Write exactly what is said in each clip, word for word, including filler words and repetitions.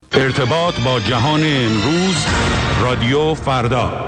ارتباط با جهان امروز، رادیو فردا.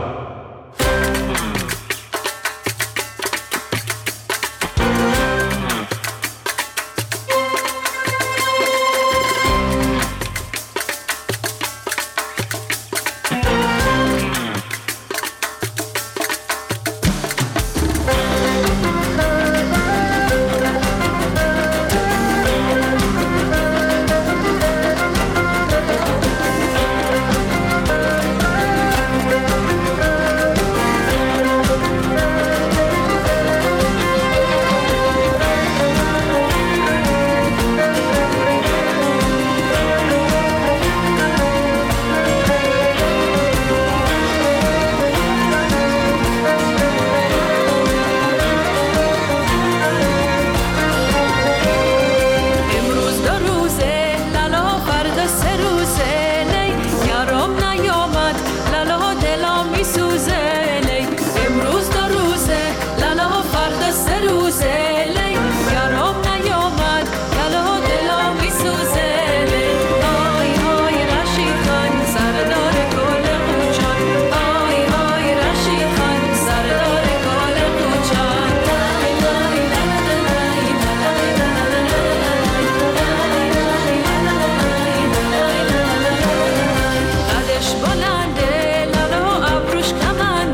بلنده لالا ابروش کمنده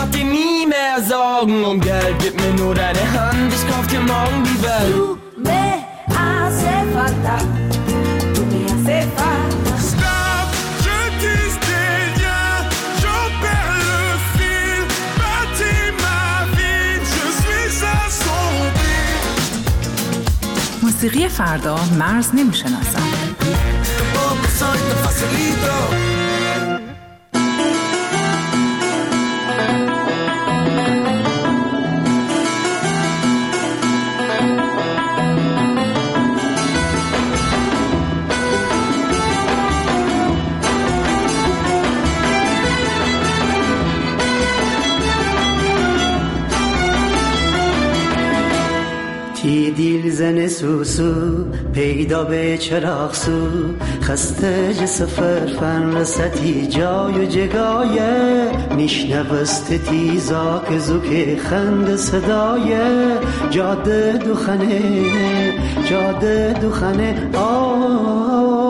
brauch dir nie mehr Sorgen um Geld, gib mir nur deine Hand, ich kauf dir morgen die Welt. Tu me hace falta, tu me hace falta. Stop, je dis des liens, j'en perds le fil, bâtis ma vie, je suis assombri. موسیقی فردا مرز نمیشناسد. تی دیل زن سوسو پیدا به چراغ سو خسته ج سفر فن رستی جای و جگایه میشنوست تیزا که زوک خند صدای جاده دوخنه جاده دوخنه آی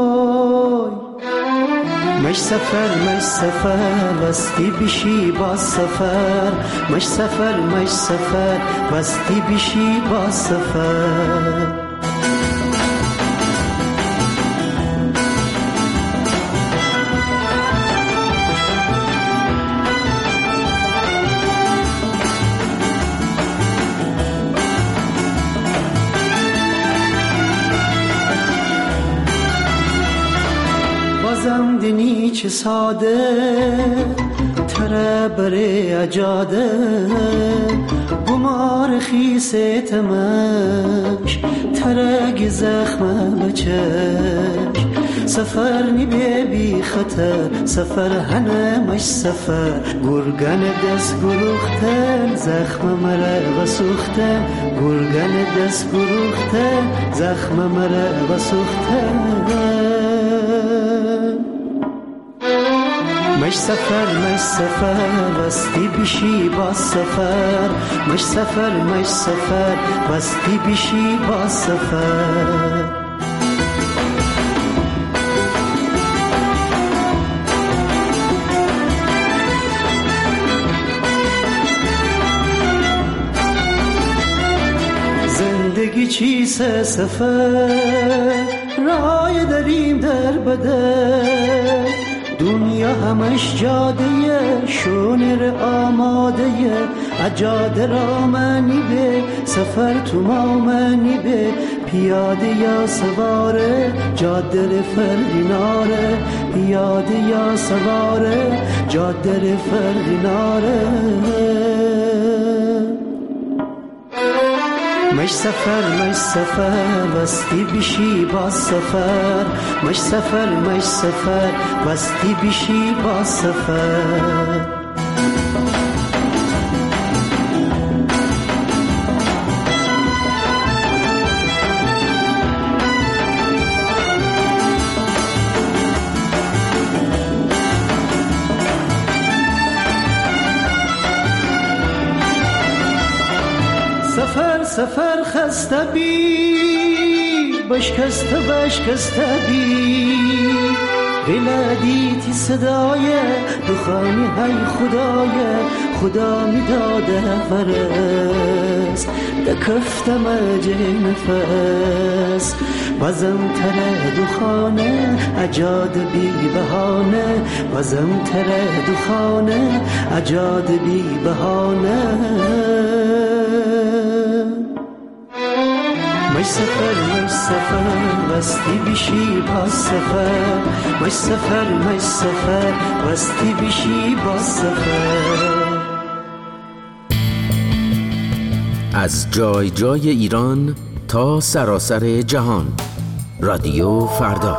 مش سفر مش سفر وستی بشی با سفر مش سفر مش سفر وستی بشی با سفر بازم دنی چه ساده تره بره اجاده بمار خیسه تمش ترگ زخم بچش سفر نی بی خطر سفر هنه مش سفر گرگن دست گروختن زخم مره و سوختن گرگن دست گروختن زخم مره و سوختن مش سفر مش سفر وستی بشی با سفر مش سفر مش سفر وستی بشی با سفر زندگی چیست سفر رای داریم در بدر دنیا همش جاده شونر آماده اجاده را منی به سفر تو ما منی به پیاده یا سواره جاده فرقی ناره پیاده یا سواره جاده فرقی ناره مش سفر مش سفر وستی بشی با سفر مش سفر مش سفر وستی بشی با سفر سفر سفر خسته بی بشکسته بشکسته بی بلادیتی صدای دخانی های خدای خدا می داده فرس دکفتم اجه نفس بازم تره دخانه اجاد بی بهانه بازم تره دخانه اجاد بی بهانه مش سفر مش سفر وستی بشی با سفر مش سفر مش سفر وستی بشی با سفر از جای جای ایران تا سراسر جهان رادیو فردا.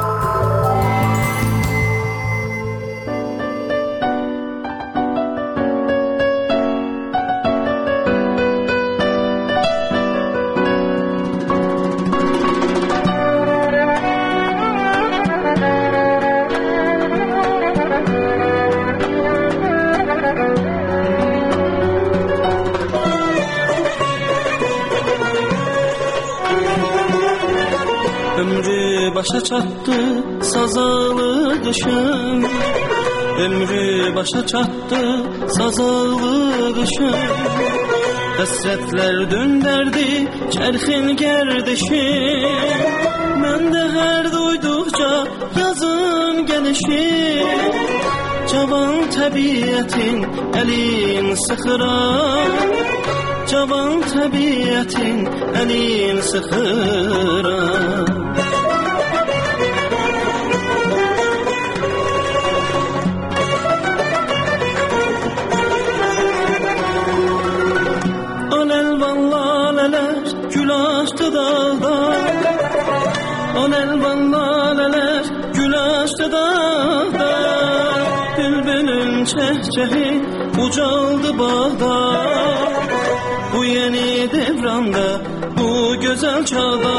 Ömrü başa çattı sazalı düşüm Ömrü başa çattı sazallı kışın, hasretler dönderdi çerxin gerdişi. Ben de her duydukça yazın gelişi, cavan tabiatin elin sıxıram, cavan tabiatin elin sıxıram. Gül açtı dağda, on elvan laleler gül açtı dağda. Bülbülün çehçehi ucaldı bağda, bu yeni devranda, bu güzel çağda.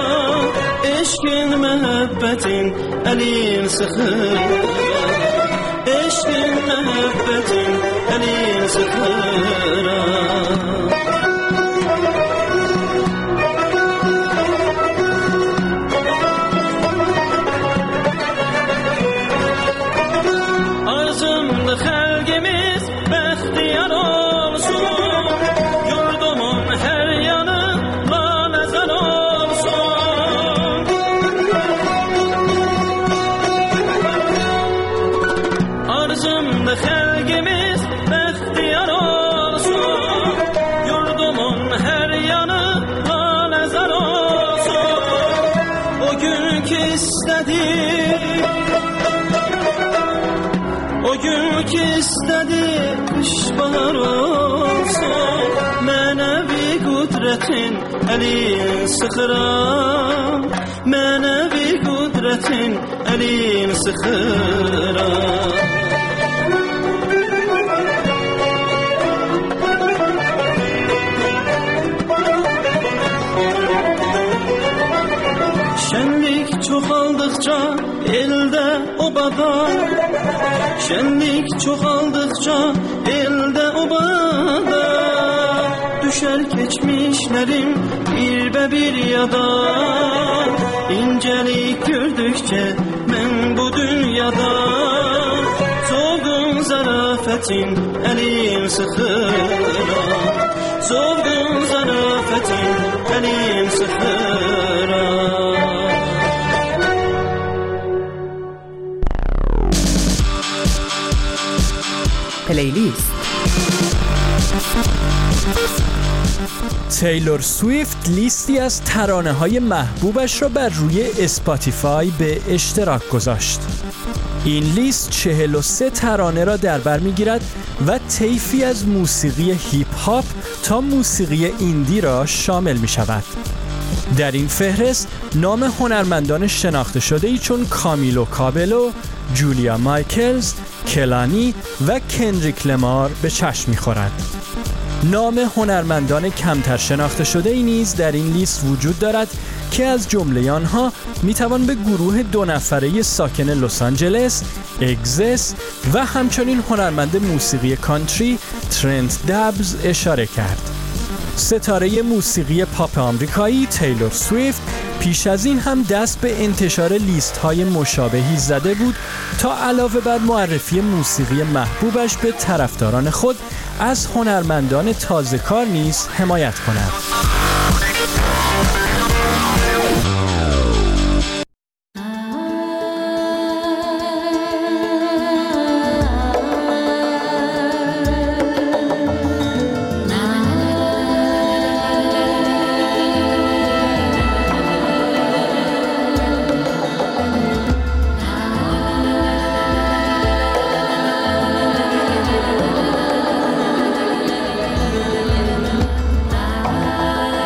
Eşkin məhəbbətin elin sıxır, eşkin məhəbbətin elin sıxır. Xəlqimiz bəxtiyar olsun, yurdumun hər yanı laləzən olsun. Arzumda xəlqimiz bəxtiyar olsun, yurdumun hər yanı laləzən olsun. O gün ki istədik, o gün ki istedi kış bahar olsun, mənəvi qudretin elin sıxıram, mənəvi qudretin elin sıxıram. Şenlik çoxaldıqca elde obada, şenlik çoxaldıqca elde obada. Düşər keçmişlərim bir bir yada, İncelik gördükçe mən bu dünyada. Soğun zarafetin elim sıxıram, soğun zarafetin elim sıxıram. پلیلیست. تیلور سویفت لیستی از ترانه‌های محبوبش را بر روی اسپاتیفای به اشتراک گذاشت. این لیست چهل و سه ترانه را در بر می‌گیرد و طیفی از موسیقی هیپ هاپ تا موسیقی ایندی را شامل می‌شود. در این فهرست نام هنرمندان شناخته شده‌ای چون کامیلو کابلو، جولیا مایکلز، کلانی و کندریک لمار به چشم می‌خورد. نام هنرمندان کمتر شناخته شده ای نیز در این لیست وجود دارد که از جمله آنها میتوان به گروه دو نفره ساکن لس آنجلس اگزس و همچنین هنرمند موسیقی کانتری ترنت دبز اشاره کرد. ستاره موسیقی پاپ آمریکایی تیلور سویفت پیش از این هم دست به انتشار لیست های مشابهی زده بود تا علاوه بر معرفی موسیقی محبوبش به طرفداران خود از هنرمندان تازه کار نیز حمایت کند. Ah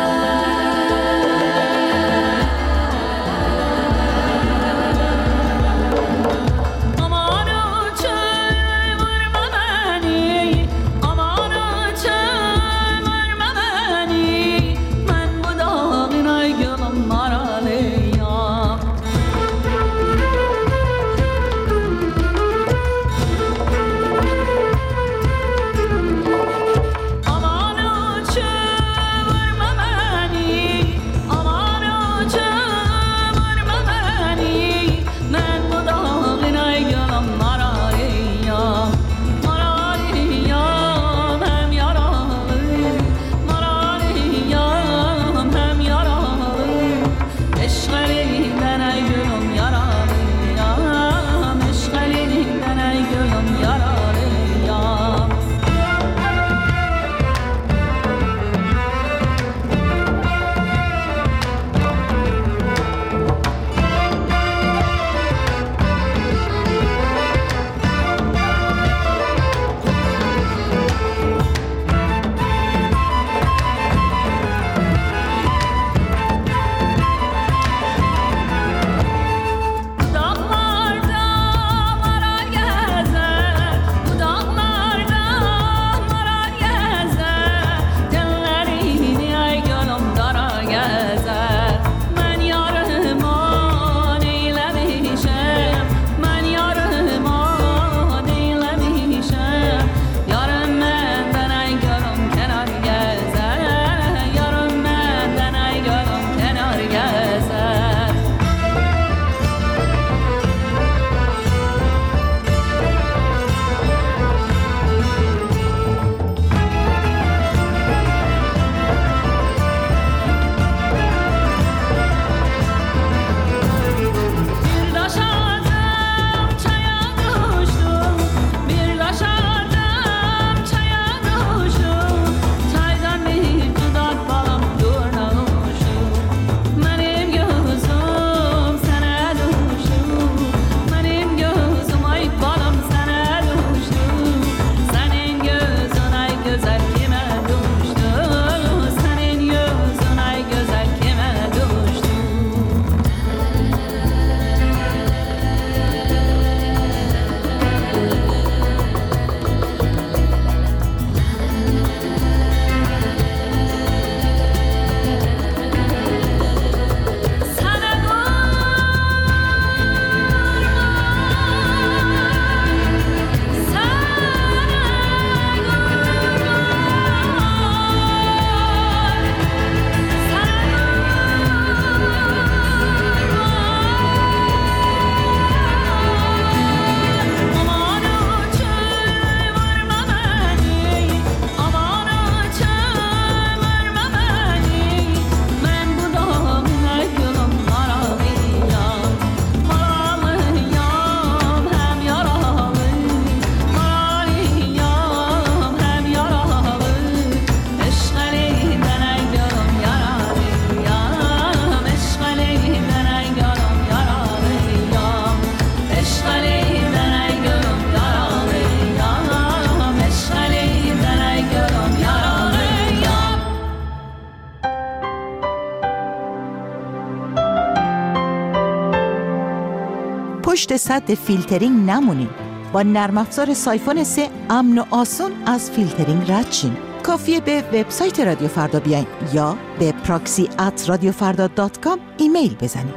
پشت سد فیلترینگ نمونین. با نرم افزار سایفون سه امن و آسون از فیلترینگ رد شین. کافیه به وبسایت رادیو فردا بیاین یا به پراکسی ات رادیو فردا دات کام ایمیل بزنید.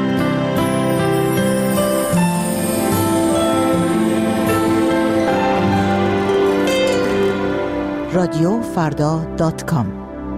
رادیو فردا دات کام.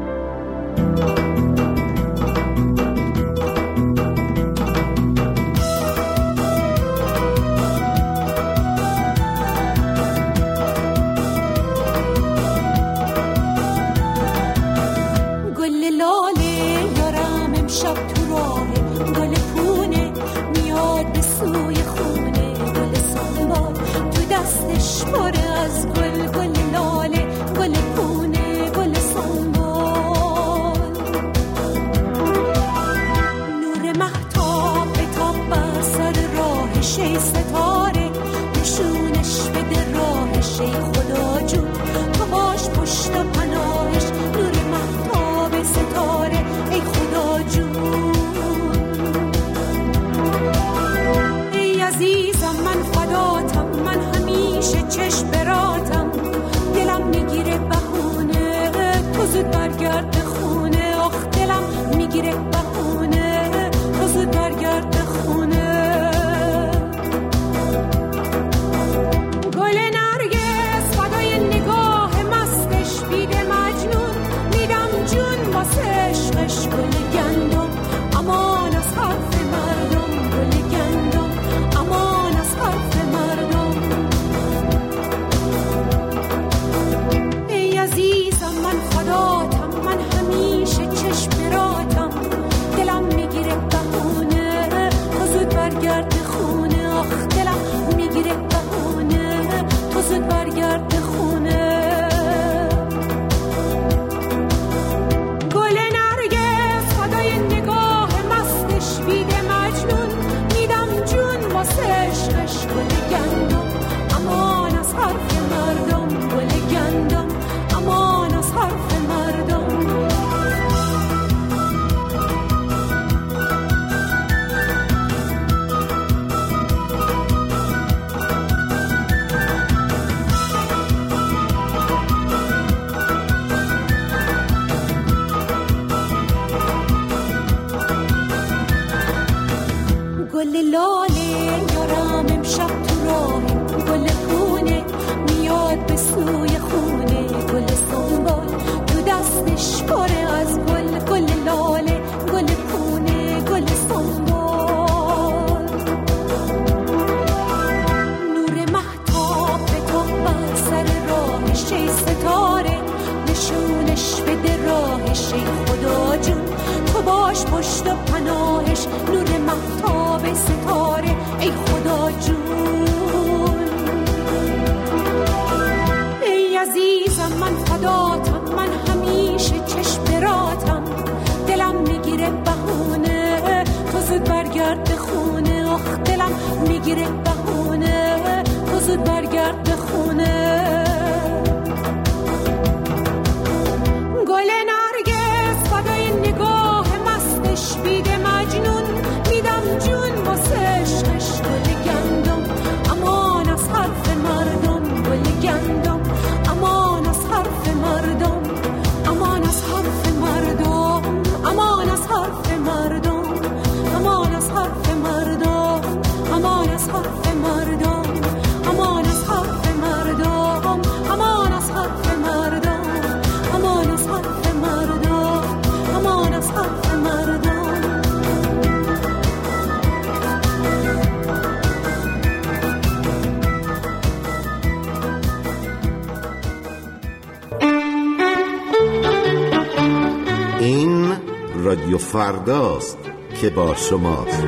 رادیو فرداست که با شماست.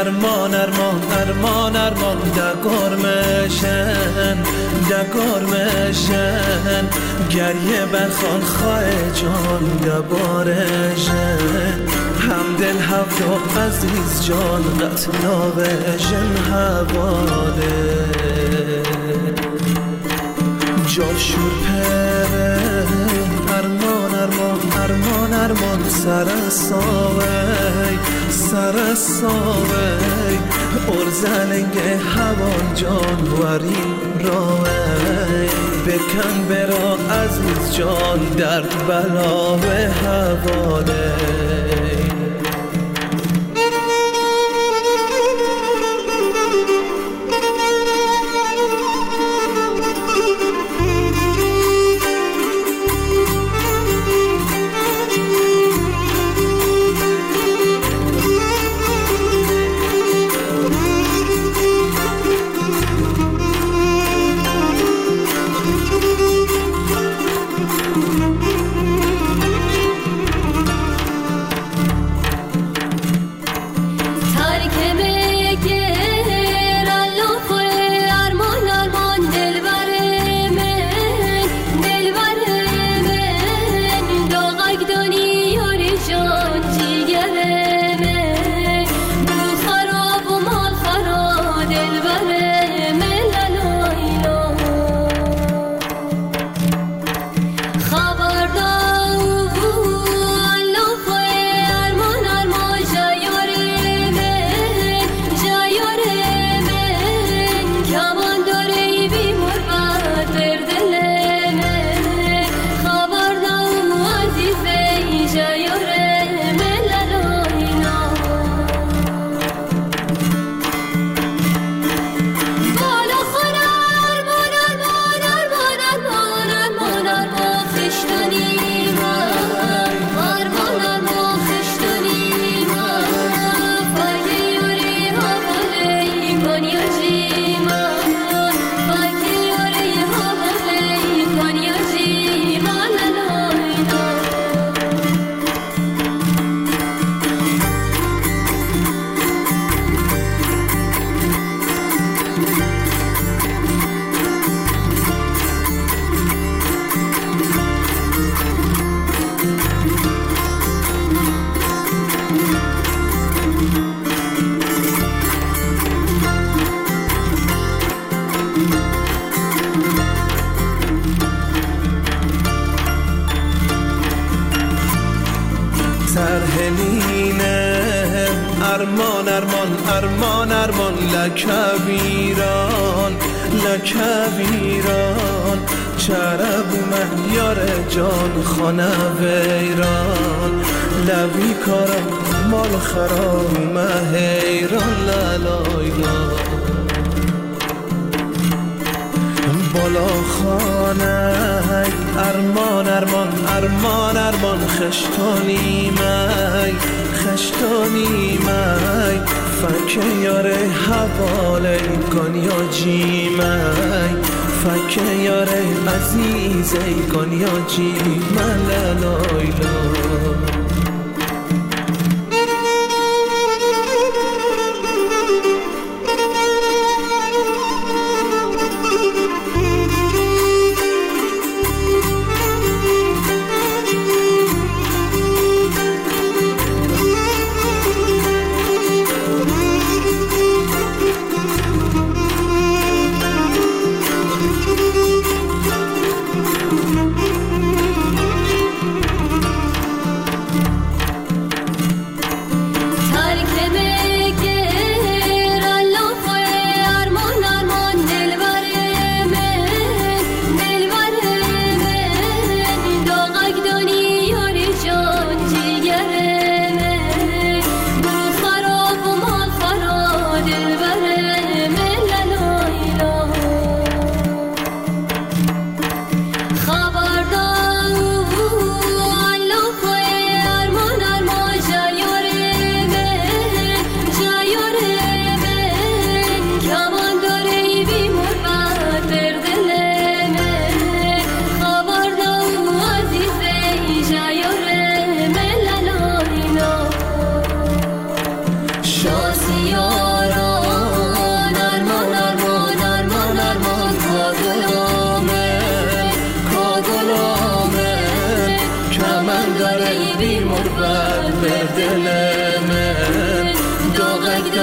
ارمان ارمان ارمان ارمان دگرمشن دگرمشن گریه برخان خواه جان دبارشن همدل هفته عزیز جان قتلاوشن حواله جال شور پره ارمان ارمان ارمان ارمان سر ساوی سر ساوی ارزلنگ هوان جان ورین راوی بکن برا عزیز جان درد بلا به حواله ارمان ارمان ارمان ارمان لکویران لکویران چرب من یار جان خانه ویران لبی کارم مال خرام مهیران لالایلا بالا خانه ارمان ارمان ارمان ارمان خشتانی می خشتانی می فکر یاره حواله گانیا جی می فکر یاره عزیزه گانیا جی من لالایلا داغک